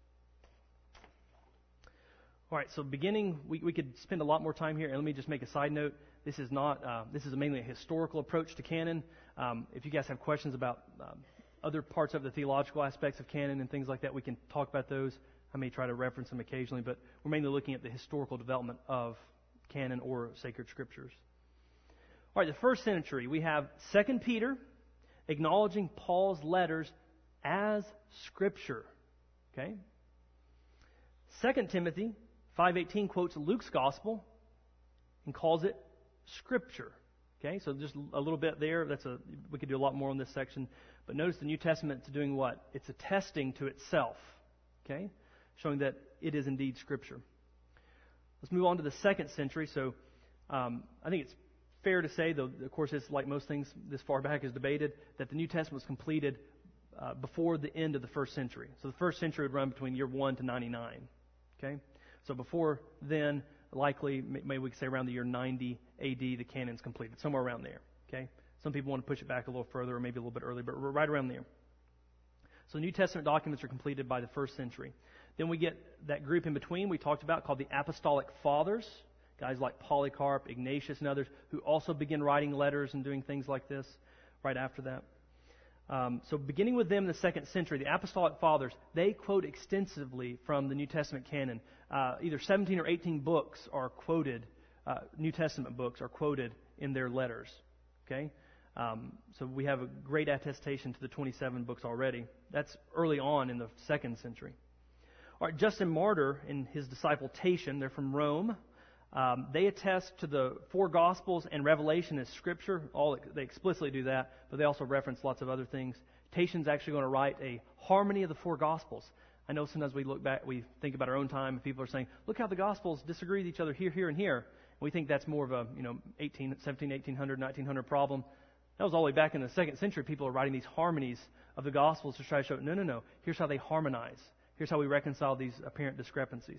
All right, so beginning, we could spend a lot more time here, and let me just make a side note. This is not. This is mainly a historical approach to canon. If you guys have questions about other parts of the theological aspects of canon and things like that, we can talk about those. I may try to reference them occasionally, but we're mainly looking at the historical development of canon or sacred Scriptures. All right, the 1st century, we have 2 Peter acknowledging Paul's letters as Scripture. Okay. 2 Timothy 5:18 quotes Luke's Gospel and calls it Scripture. Okay, so just a little bit there. We could do a lot more on this section. But notice the New Testament's doing what? It's attesting to itself. Okay, showing that it is indeed Scripture. Let's move on to the 2nd century. So I think it's fair to say, though of course it's like most things this far back is debated, that the New Testament was completed before the end of the 1st century. So the 1st century would run between year 1 to 99. Okay, So before then, likely, maybe we could say around the year 90 AD, the canon's completed, somewhere around there. Okay? Some people want to push it back a little further or maybe a little bit earlier, but we're right around there. So New Testament documents are completed by the first century. Then we get that group in between we talked about called the Apostolic Fathers, guys like Polycarp, Ignatius, and others who also begin writing letters and doing things like this right after that. So beginning with them in the second century, the Apostolic Fathers, they quote extensively from the New Testament canon. Either 17 or 18 books are quoted, New Testament books are quoted in their letters. Okay? So we have a great attestation to the 27 books already. That's early on in the second century. All right, Justin Martyr and his disciple Tatian, they're from Rome. They attest to the four Gospels and Revelation as Scripture. They explicitly do that, but they also reference lots of other things. Tatian's actually going to write a harmony of the four Gospels. I know sometimes we look back, we think about our own time, and people are saying, look how the Gospels disagree with each other here, here, and here. And we think that's more of a 1800, 1900 problem. That was all the way back in the second century. People are writing these harmonies of the Gospels to try to show, no. Here's how they harmonize. Here's how we reconcile these apparent discrepancies.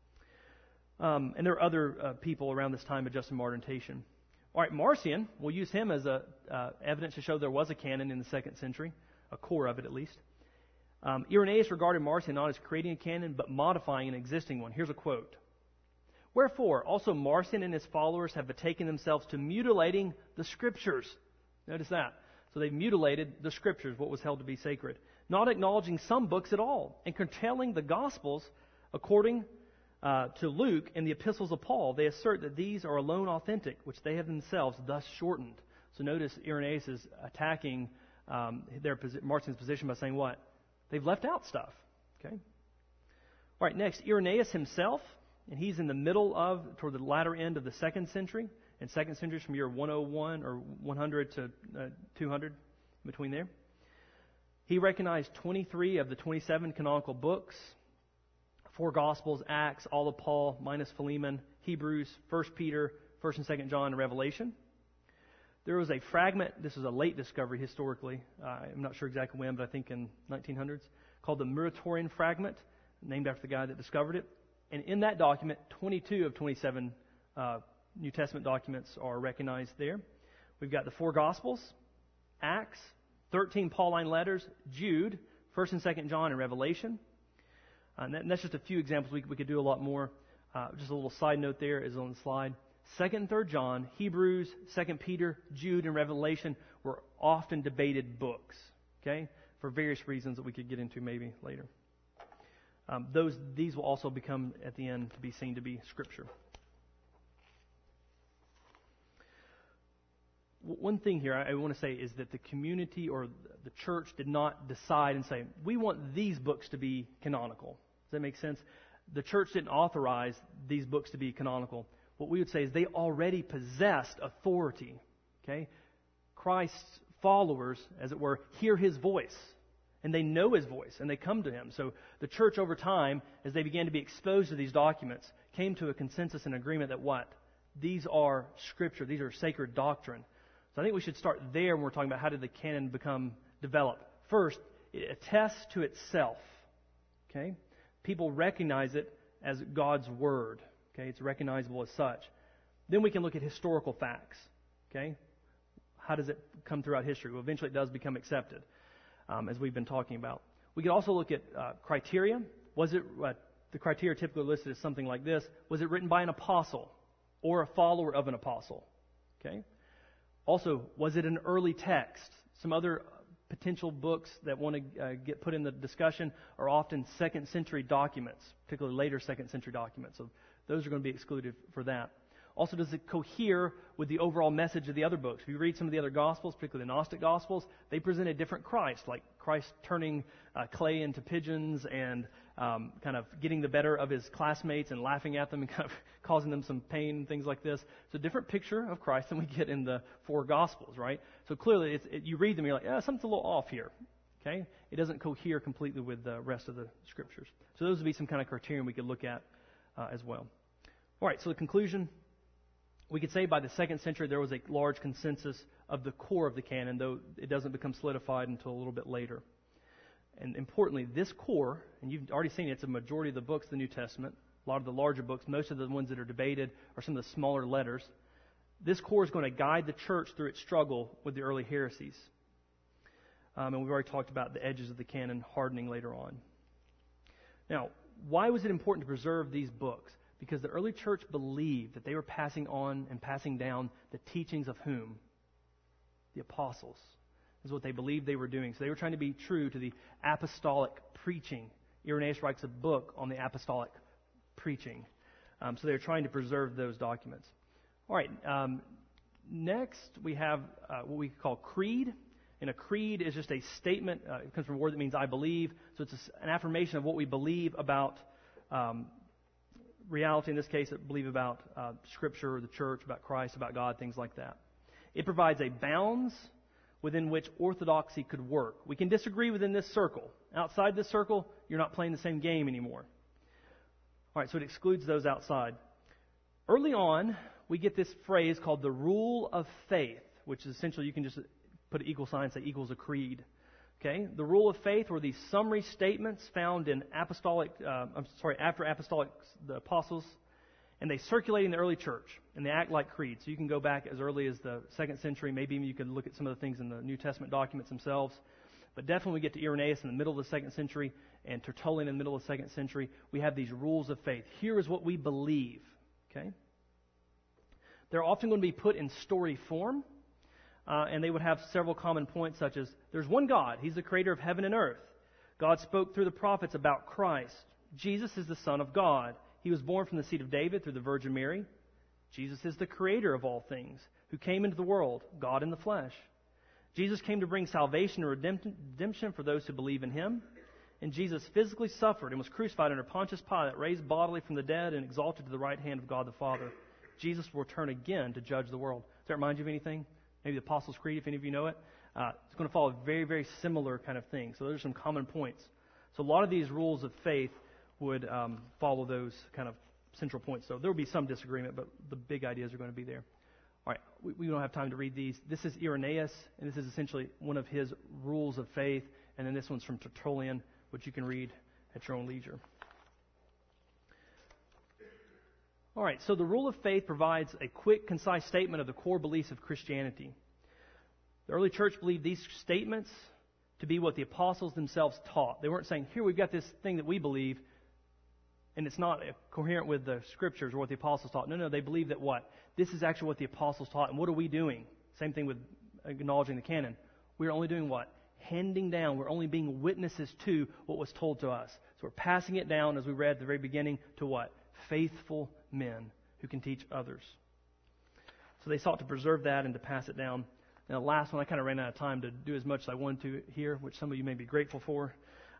And there are other people around this time of Justin Martyr and Tatian. All right, Marcion, we'll use him as evidence to show there was a canon in the second century, a core of it at least. Irenaeus regarded Marcion not as creating a canon, but modifying an existing one. Here's a quote. Wherefore, also Marcion and his followers have betaken themselves to mutilating the Scriptures. Notice that. So they mutilated the Scriptures, what was held to be sacred, not acknowledging some books at all, and curtailing the Gospels according to Luke and the epistles of Paul. They assert that these are alone authentic, which they have themselves thus shortened. So notice Irenaeus is attacking Marcion's position by saying what? They've left out stuff. Okay. All right, next, Irenaeus himself, and he's in the middle toward the latter end of the second century. And second century is from year 101 or 100 to 200, between there. He recognized 23 of the 27 canonical books, 4 Gospels, Acts, all of Paul, minus Philemon, Hebrews, 1 Peter, 1 and 2 John, and Revelation. There was a fragment, this is a late discovery historically, I'm not sure exactly when, but I think in 1900s, called the Muratorian Fragment, named after the guy that discovered it. And in that document, 22 of 27 New Testament documents are recognized there. We've got the 4 Gospels, Acts, 13 Pauline letters, Jude, 1 and 2 John, and Revelation. And that's just a few examples. We could do a lot more. Just a little side note there is on the slide. 2 and 3 John, Hebrews, 2 Peter, Jude, and Revelation were often debated books, okay, for various reasons that we could get into maybe later. These will also become, at the end, to be seen to be Scripture. One thing here I want to say is that the community or the church did not decide and say, we want these books to be canonical. Does that make sense? The church didn't authorize these books to be canonical. What we would say is they already possessed authority. Okay? Christ's followers, as it were, hear His voice. And they know His voice, and they come to Him. So the church over time, as they began to be exposed to these documents, came to a consensus and agreement that what? These are Scripture. These are sacred doctrine. So I think we should start there when we're talking about how did the canon become developed. First, it attests to itself. Okay? People recognize it as God's Word. Okay? It's recognizable as such. Then we can look at historical facts. Okay? How does it come throughout history? Well, eventually it does become accepted, as we've been talking about. We could also look at criteria. Was it the criteria typically listed as something like this? Was it written by an apostle or a follower of an apostle? Okay? Also, was it an early text? Some other potential books that want to get put in the discussion are often second century documents, particularly later second century documents. So those are going to be excluded for that. Also, does it cohere with the overall message of the other books? If you read some of the other Gospels, particularly the Gnostic Gospels, they present a different Christ, like Christ turning clay into pigeons and kind of getting the better of his classmates and laughing at them and kind of causing them some pain and things like this. It's a different picture of Christ than we get in the 4 Gospels, right? So clearly, you read them, you're like, something's a little off here. Okay? It doesn't cohere completely with the rest of the Scriptures. So those would be some kind of criterion we could look at as well. All right, so the conclusion. We could say by the second century there was a large consensus of the core of the canon, though it doesn't become solidified until a little bit later. And importantly, this core, and you've already seen it's a majority of the books of the New Testament, a lot of the larger books. Most of the ones that are debated are some of the smaller letters. This core is going to guide the church through its struggle with the early heresies. And we've already talked about the edges of the canon hardening later on. Now, why was it important to preserve these books? Because the early church believed that they were passing on and passing down the teachings of whom? The apostles. Is what they believed they were doing. So they were trying to be true to the apostolic preaching. Irenaeus writes a book on the apostolic preaching. So they were trying to preserve those documents. All right. Next, we have what we call creed. And a creed is just a statement. It comes from a word that means I believe. So it's an affirmation of what we believe about reality. In this case, believe about Scripture, or the church, about Christ, about God, things like that. It provides a bounds within which orthodoxy could work. We can disagree within this circle. Outside this circle, you're not playing the same game anymore. All right, so it excludes those outside. Early on, we get this phrase called the rule of faith, which is essentially, you can just put an equal sign, say equals a creed. Okay, the rule of faith were these summary statements found in after apostolic, the apostles, and they circulate in the early church, and they act like creeds. So you can go back as early as the 2nd century. Maybe even you can look at some of the things in the New Testament documents themselves. But definitely we get to Irenaeus in the middle of the 2nd century and Tertullian in the middle of the 2nd century. We have these rules of faith. Here is what we believe. Okay, they're often going to be put in story form, and they would have several common points, such as there's one God. He's the creator of heaven and earth. God spoke through the prophets about Christ. Jesus is the Son of God. He was born from the seed of David through the Virgin Mary. Jesus is the creator of all things, who came into the world, God in the flesh. Jesus came to bring salvation and redemption for those who believe in Him. And Jesus physically suffered and was crucified under Pontius Pilate, raised bodily from the dead, and exalted to the right hand of God the Father. Jesus will return again to judge the world. Does that remind you of anything? Maybe the Apostles' Creed, if any of you know it. It's going to follow a very, very similar kind of thing. So those are some common points. So a lot of these rules of faith would follow those kind of central points. So there will be some disagreement, but the big ideas are going to be there. All right, we don't have time to read these. This is Irenaeus, and this is essentially one of his rules of faith. And then this one's from Tertullian, which you can read at your own leisure. All right, so the rule of faith provides a quick, concise statement of the core beliefs of Christianity. The early church believed these statements to be what the apostles themselves taught. They weren't saying, here we've got this thing that we believe, and it's not coherent with the Scriptures or what the apostles taught. No, they believe that what? This is actually what the apostles taught, and what are we doing? Same thing with acknowledging the canon. We're only doing what? Handing down. We're only being witnesses to what was told to us. So we're passing it down, as we read at the very beginning, to what? Faithful men who can teach others. So they sought to preserve that and to pass it down. And the last one, I kind of ran out of time to do as much as I wanted to here, which some of you may be grateful for,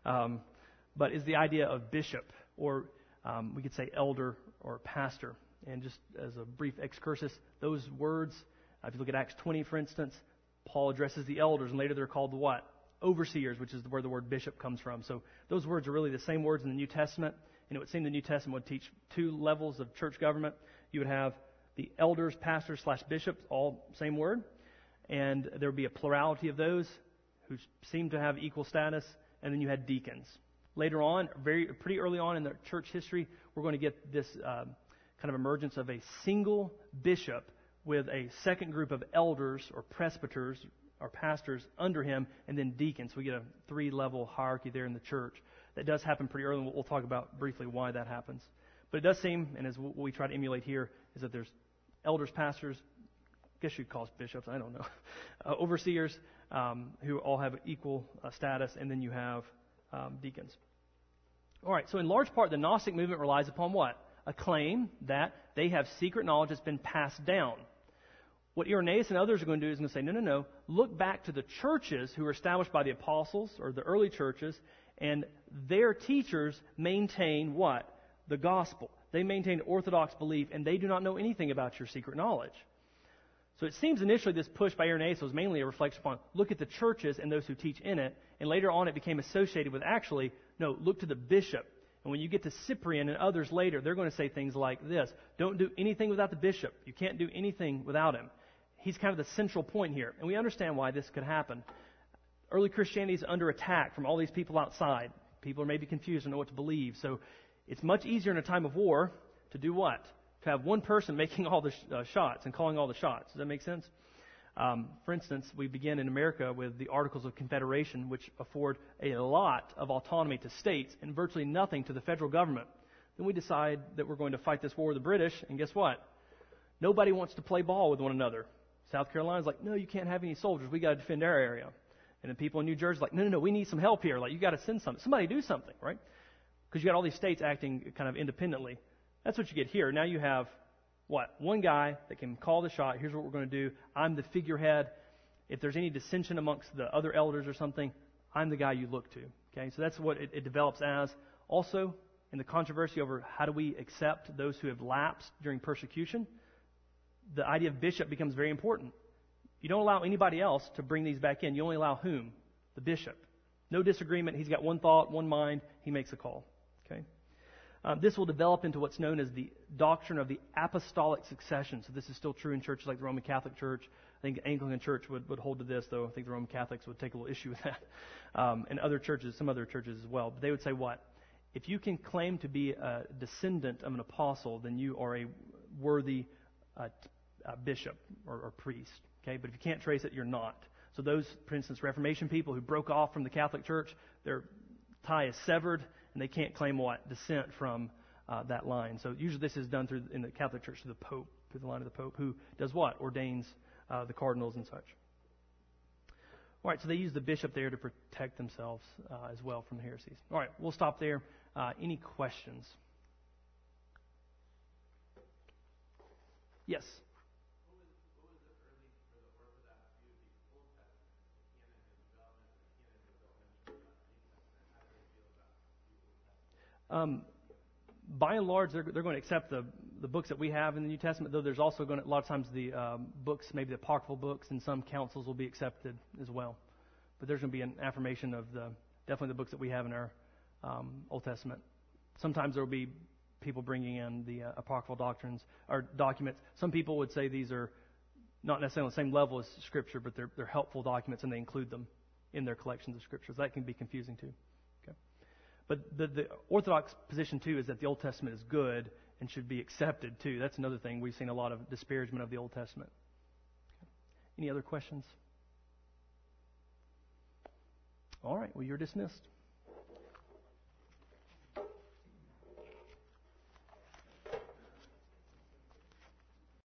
but is the idea of bishop, or we could say elder or pastor. And just as a brief excursus, those words, if you look at Acts 20, for instance, Paul addresses the elders, and later they're called the what? Overseers, which is where the word bishop comes from. So those words are really the same words in the New Testament. And it would seem the New Testament would teach two levels of church government. You would have the elders, pastors / bishops, all same word. And there would be a plurality of those who seem to have equal status. And then you had deacons. Later on, pretty early on in the church history, we're going to get this kind of emergence of a single bishop with a second group of elders or presbyters or pastors under him, and then deacons. So we get a 3-level hierarchy there in the church. That does happen pretty early, and we'll talk about briefly why that happens. But it does seem, and as what we try to emulate here, is that there's elders, pastors, I guess you'd call us bishops, I don't know, overseers who all have equal status, and then you have deacons. All right, so in large part, the Gnostic movement relies upon what? A claim that they have secret knowledge that's been passed down. What Irenaeus and others are going to do is going to say, no, look back to the churches who were established by the apostles, or the early churches, and their teachers maintain what? The gospel. They maintain orthodox belief, and they do not know anything about your secret knowledge. So it seems initially this push by Irenaeus was mainly a reflection upon, look at the churches and those who teach in it, and later on it became associated with look to the bishop. And when you get to Cyprian and others later, they're going to say things like this: don't do anything without the bishop. You can't do anything without him. He's kind of the central point here. And we understand why this could happen. Early Christianity is under attack from all these people outside. People are maybe confused and know what to believe. So It's much easier in a time of war to do what? To have one person making all the shots and calling all the shots. Does that make sense? For instance, we begin in America with the Articles of Confederation, which afford a lot of autonomy to states and virtually nothing to the federal government. Then we decide that we're going to fight this war with the British, and guess what? Nobody wants to play ball with one another. South Carolina's like, no, you can't have any soldiers. We got to defend our area. And then people in New Jersey are like, no, we need some help here. Like, you got to send something. Somebody do something, right? Because you got all these states acting kind of independently. That's what you get here. Now you have, what? One guy that can call the shot. Here's what we're going to do. I'm the figurehead. If there's any dissension amongst the other elders or something, I'm the guy you look to. Okay, so that's what it develops as. Also, in the controversy over how do we accept those who have lapsed during persecution, the idea of bishop becomes very important. You don't allow anybody else to bring these back in. You only allow whom? The bishop. No disagreement. He's got one thought, one mind. He makes a call. Okay. This will develop into what's known as the doctrine of the apostolic succession. So this is still true in churches like the Roman Catholic Church. I think the Anglican Church would hold to this, though I think the Roman Catholics would take a little issue with that. And other churches, some other churches as well. But they would say what? If you can claim to be a descendant of an apostle, then you are a worthy bishop or priest. Okay, but if you can't trace it, you're not. So those, for instance, Reformation people who broke off from the Catholic Church, their tie is severed, and they can't claim what? Descent from that line. So usually this is done in the Catholic Church through the Pope, through the line of the Pope, who does what? Ordains the cardinals and such. All right, so they use the bishop there to protect themselves as well from the heresies. All right, we'll stop there. Any questions? Yes. By and large, they're going to accept the books that we have in the New Testament, though there's also going to, a lot of times the books, maybe the apocryphal books in some councils will be accepted as well. But there's going to be an affirmation of definitely the books that we have in our Old Testament. Sometimes there will be people bringing in the apocryphal doctrines or documents. Some people would say these are not necessarily on the same level as Scripture, but they're helpful documents and they include them in their collections of Scriptures. That can be confusing too. But the Orthodox position, too, is that the Old Testament is good and should be accepted, too. That's another thing. We've seen a lot of disparagement of the Old Testament. Okay. Any other questions? All right. Well, you're dismissed.